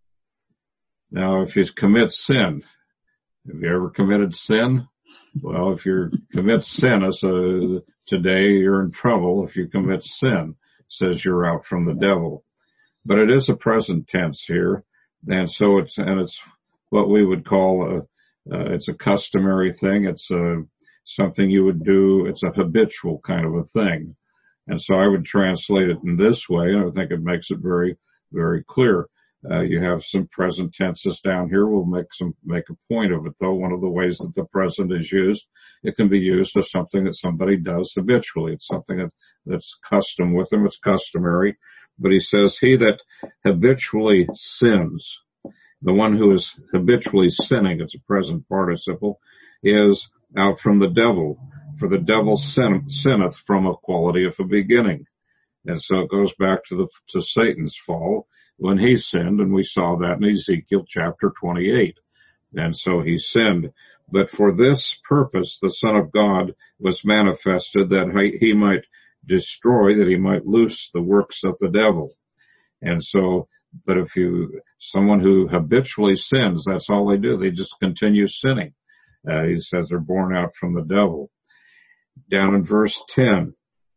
Now, if you commit sin, have you ever committed sin? Well, if you commit sin as a, today, you're in trouble. If you commit sin, it says you're out from the devil. But it is a present tense here, and so it's, and it's, what we would call a, uh, it's a customary thing. It's a, something you would do. It's a habitual kind of a thing. And so I would translate it in this way, and I think it makes it very, very clear. Uh, you have some present tenses down here. We'll make some, make a point of it, though. One of the ways that the present is used, it can be used as something that somebody does habitually. It's something that, that's custom with them. It's customary. But he says, he that habitually sins, the one who is habitually sinning, it's a present participle, is out from the devil. For the devil sin, sinneth from a quality of a beginning. And so it goes back to the, to Satan's fall when he sinned, and we saw that in Ezekiel chapter twenty-eight. And so he sinned. But for this purpose, the Son of God was manifested that he might destroy, that he might loose the works of the devil. And so, but if you, someone who habitually sins, that's all they do. They just continue sinning. Uh, he says they're born out from the devil. Down in verse ten.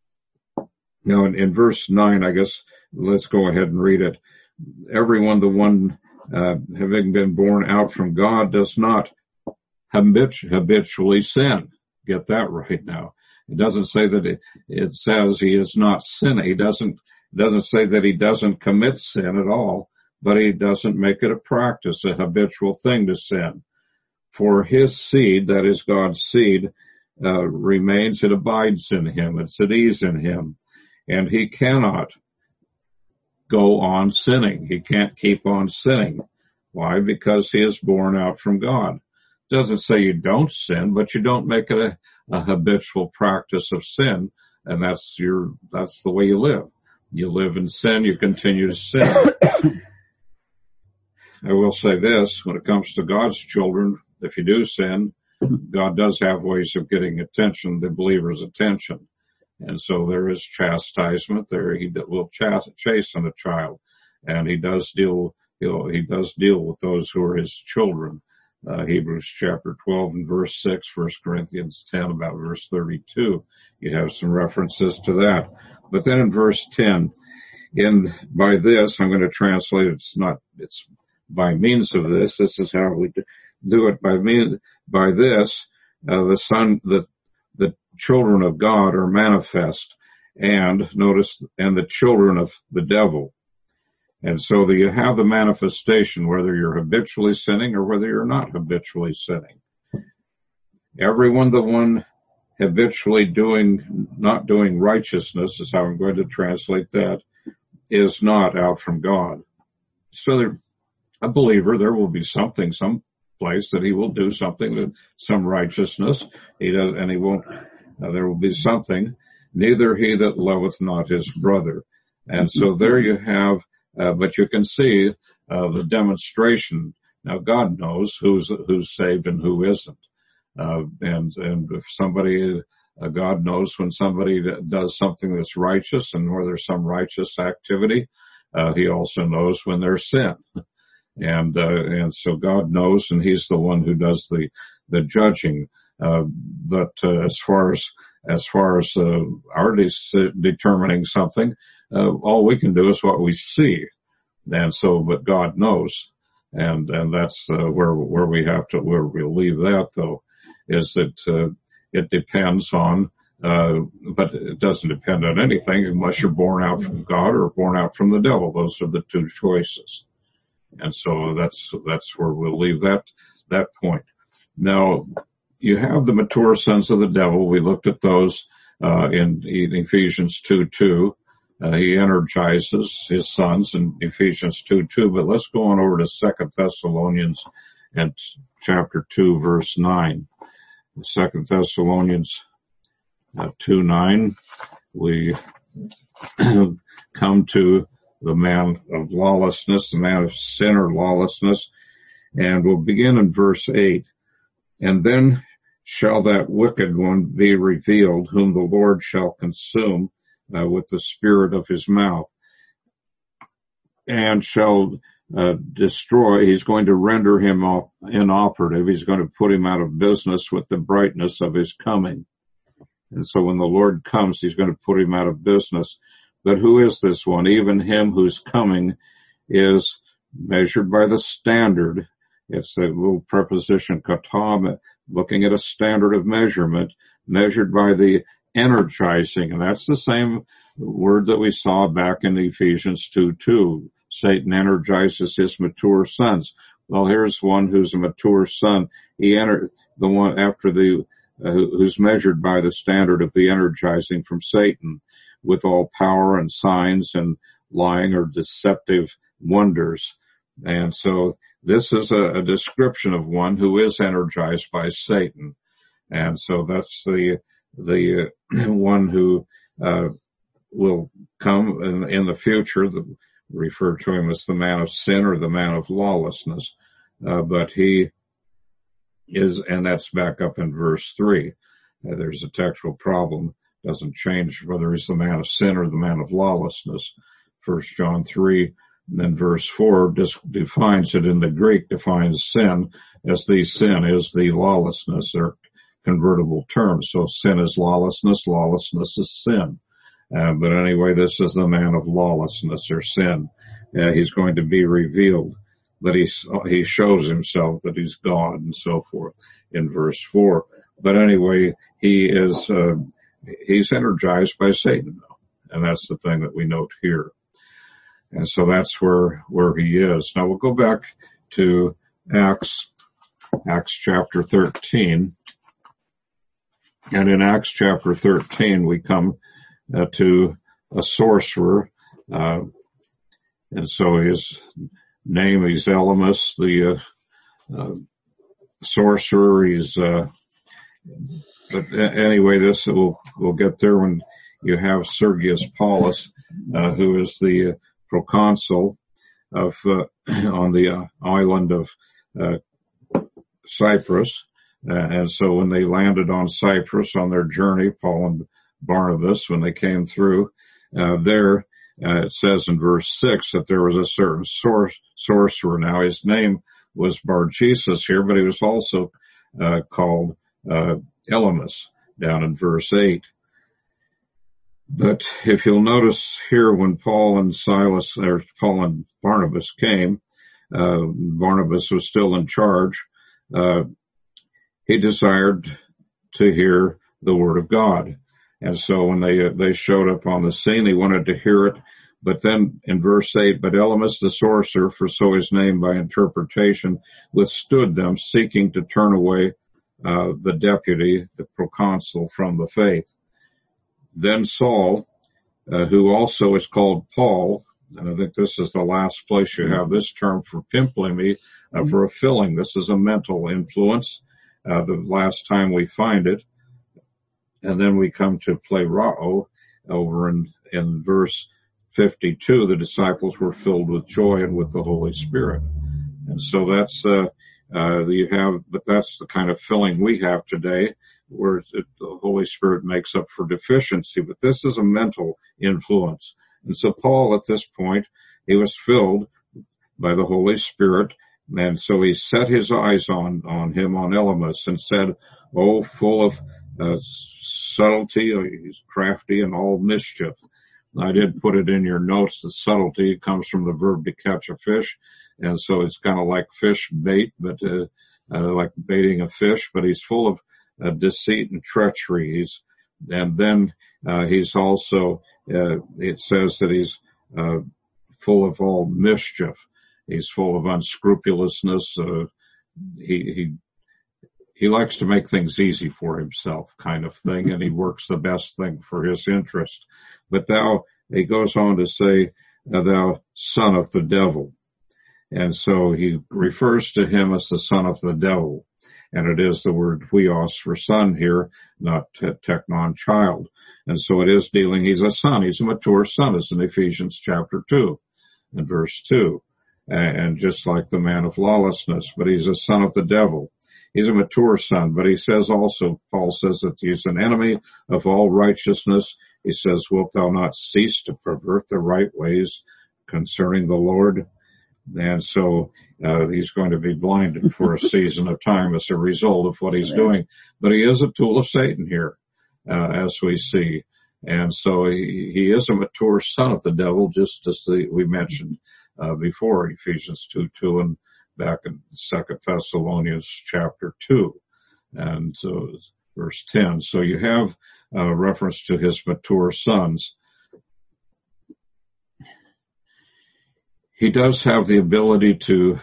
Now in, in verse nine, I guess, let's go ahead and read it. Everyone, the one, uh, having been born out from God does not habit- habitually sin. Get that right now. It doesn't say that it, it says he is not sinning. He doesn't, it doesn't say that he doesn't commit sin at all, but he doesn't make it a practice, a habitual thing to sin. For his seed, that is God's seed, uh, remains, it abides in him, it's at ease in him, and he cannot go on sinning. He can't keep on sinning. Why? Because he is born out from God. It doesn't say you don't sin, but you don't make it a, a habitual practice of sin, and that's your, that's the way you live. You live in sin, you continue to sin. I will say this, when it comes to God's children, if you do sin, God does have ways of getting attention, the believer's attention. And so there is chastisement there. He will chasten a child, and he does deal, he'll, he does deal with those who are his children. Uh, Hebrews chapter twelve and verse six, First Corinthians ten, about verse thirty-two. You have some references to that. But then in verse ten, in by this, I'm going to translate it, it's not, it's by means of this. This is how we do it. By means, by this, uh, the son, the, the children of God are manifest, and notice, and the children of the devil. And so that you have the manifestation, whether you're habitually sinning or whether you're not habitually sinning. Everyone, the one habitually doing, not doing righteousness, is how I'm going to translate that, is not out from God. So there, a believer, there will be something, some place that he will do something, that some righteousness. He does, and he won't. Uh, there will be something. Neither he that loveth not his brother. And so there you have. Uh, but you can see uh, the demonstration. Now God knows who's who's saved and who isn't. Uh, and and if somebody, uh, God knows when somebody does something that's righteous and where there's some righteous activity. Uh, he also knows when there's sin. And, uh, and so God knows, and he's the one who does the, the judging. Uh, but, uh, as far as, as far as, uh, our de- determining something, uh, all we can do is what we see. And so, but God knows. And, and that's, uh, where, where we have to, where we'll leave that though, is that, uh, it depends on, uh, but it doesn't depend on anything unless you're born out from God or born out from the devil. Those are the two choices. And so that's, that's where we'll leave that, that point. Now, you have the mature sons of the devil. We looked at those, uh, in, in Ephesians two two. Uh, he energizes his sons in Ephesians two two, but let's go on over to Second Thessalonians and chapter two, verse nine. Second Thessalonians uh, two nine, we come to the man of lawlessness, the man of sin or lawlessness, and we'll begin in verse eight. And then shall that wicked one be revealed, whom the Lord shall consume uh, with the spirit of his mouth, and shall uh, destroy. He's going to render him op- inoperative. He's going to put him out of business with the brightness of his coming. And so when the Lord comes, he's going to put him out of business. But who is this one? Even him whose coming is measured by the standard. It's a little preposition, katam, looking at a standard of measurement, measured by the energizing. And that's the same word that we saw back in Ephesians two two. Satan energizes his mature sons. Well, here's one who's a mature son. He entered the one after the, uh, who's measured by the standard of the energizing from Satan, with all power and signs and lying or deceptive wonders. And so this is a, a description of one who is energized by Satan. And so that's the, the uh, one who, uh, will come in, in the future, the, refer to him as the man of sin or the man of lawlessness. Uh, but he is, and that's back up in verse three. Uh, there's a textual problem. Doesn't change whether he's the man of sin or the man of lawlessness. First John three, and then verse four dis- defines it in the Greek, defines sin as the sin is the lawlessness. They're convertible terms. So sin is lawlessness, lawlessness is sin. Uh, but anyway, this is the man of lawlessness or sin. Uh, he's going to be revealed, that he, he shows himself that he's God and so forth in verse four. But anyway, he is, uh, he's energized by Satan, and that's the thing that we note here. And so that's where, where he is. Now we'll go back to Acts, Acts chapter thirteen. And in Acts chapter thirteen, we come uh, to a sorcerer, uh, and so his name is Elymas, the uh, uh, sorcerer. He's, uh, but anyway, this we'll we'll get there when you have Sergius Paulus, uh, who is the proconsul of uh, on the uh, island of uh, Cyprus. Uh, and so when they landed on Cyprus on their journey, Paul and Barnabas, when they came through, uh, there, uh, it says in verse six that there was a certain sor- sorcerer. Now his name was Bar-Jesus here, but he was also, uh, called, uh, Elymas down in verse eight. But if you'll notice here, when Paul and Silas, or Paul and Barnabas came, uh, Barnabas was still in charge, uh, he desired to hear the word of God. And so when they, they showed up on the scene, he wanted to hear it. But then in verse eight, but Elymas the sorcerer, for so his name by interpretation, withstood them, seeking to turn away, uh, the deputy, the proconsul, from the faith. Then Saul, uh, who also is called Paul, and I think this is the last place you have this term for pimplemy, uh, for a filling. This is a mental influence. Uh, the last time we find it. And then we come to plerao over in, in verse fifty-two. The disciples were filled with joy and with the Holy Spirit. And so that's, uh, uh, you have, but that's the kind of filling we have today, where it, the Holy Spirit makes up for deficiency. But this is a mental influence. And so Paul, at this point, he was filled by the Holy Spirit. And so he set his eyes on, on him, on Elymas, and said, oh, full of uh, subtlety, he's crafty and all mischief. I did put it in your notes that subtlety comes from the verb to catch a fish. And so it's kind of like fish bait, but uh, uh, like baiting a fish, but he's full of uh, deceit and treachery. He's, and then uh, he's also, uh, it says that he's uh, full of all mischief. He's full of unscrupulousness. Uh, he, he, he likes to make things easy for himself, kind of thing, and he works the best thing for his interest. But thou, he goes on to say, thou son of the devil. And so he refers to him as the son of the devil. And it is the word huios for son here, not teknon, child. And so it is dealing, he's a son, he's a mature son, as in Ephesians chapter two and verse two. And just like the man of lawlessness, but he's a son of the devil. He's a mature son, but he says also, Paul says that he's an enemy of all righteousness. He says, wilt thou not cease to pervert the right ways concerning the Lord? And so, uh, he's going to be blinded for a season of time as a result of what he's doing. But he is a tool of Satan here, uh, as we see. And so he, he is a mature son of the devil, just as the, we mentioned uh, before, Ephesians two two and back in Second Thessalonians chapter two and so verse ten. So you have a reference to his mature sons. He does have the ability to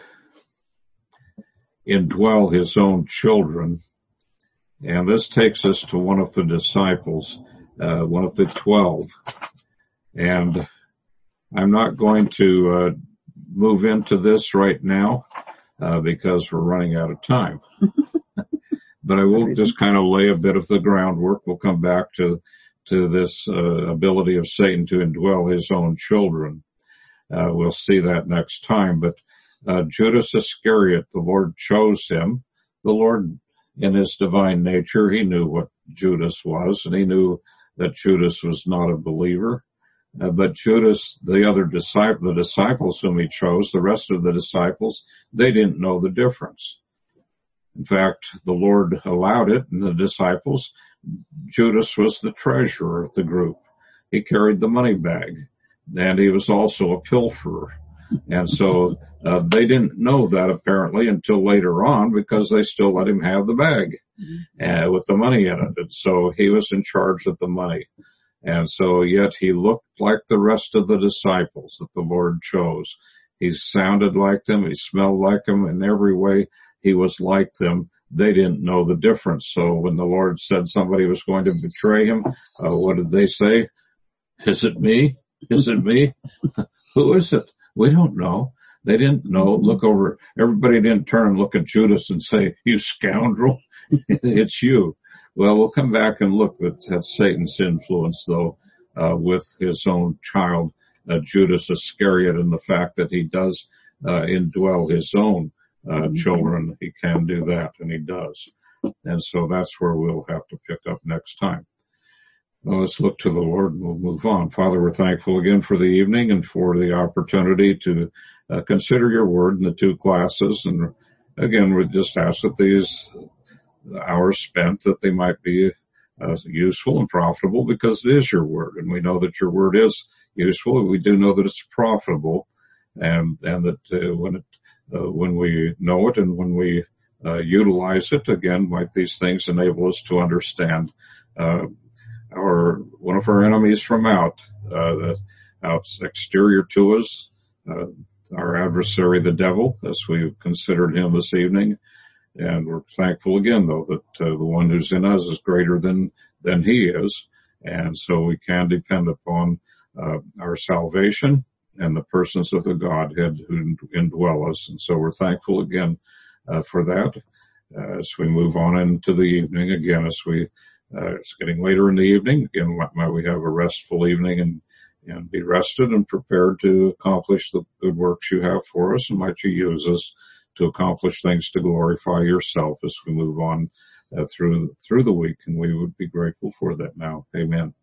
indwell his own children, and this takes us to one of the disciples, uh, one of the twelve. And I'm not going to uh, move into this right now uh, because we're running out of time. But I will just kind of lay a bit of the groundwork. We'll come back to to this uh, ability of Satan to indwell his own children. Uh, we'll see that next time. But uh, Judas Iscariot, the Lord chose him. The Lord, in his divine nature, he knew what Judas was, and he knew that Judas was not a believer. Uh, but Judas, the other disciple, the disciples whom he chose, the rest of the disciples, they didn't know the difference. In fact, the Lord allowed it, and the disciples, Judas was the treasurer of the group. He carried the money bag, and he was also a pilferer. And so uh, they didn't know that apparently until later on, because they still let him have the bag uh, with the money in it. And so he was in charge of the money. And so yet he looked like the rest of the disciples that the Lord chose. He sounded like them. He smelled like them. In every way, he was like them, they didn't know the difference. So when the Lord said somebody was going to betray him, uh, what did they say? Is it me? Is it me? Who is it? We don't know. They didn't know. Look over. Everybody didn't turn and look at Judas and say, you scoundrel. It's you. Well, we'll come back and look at, at Satan's influence, though, uh, with his own child, uh, Judas Iscariot, and the fact that he does uh, indwell his own uh, children. He can do that, and he does. And so that's where we'll have to pick up next time. Well, let's look to the Lord and we'll move on. Father, we're thankful again for the evening and for the opportunity to uh, consider your word in the two classes. And again, we just ask that these hours spent, that they might be uh, useful and profitable, because it is your word. And we know that your word is useful. We do know that it's profitable, and, and that uh, when it, uh, when we know it and when we uh, utilize it, again, might these things enable us to understand uh, our one of our enemies from out, uh, the out exterior to us, uh, our adversary, the devil, as we've considered him this evening. And we're thankful again, though, that uh, the one who's in us is greater than than he is, and so we can depend upon uh, our salvation and the persons of the Godhead who indwell us. And so we're thankful again uh, for that. Uh, as we move on into the evening, again, as we Uh, it's getting later in the evening. Again, might we have a restful evening and, and be rested and prepared to accomplish the good works you have for us, and might you use us to accomplish things to glorify yourself as we move on uh, through through the week. And we would be grateful for that now. Amen.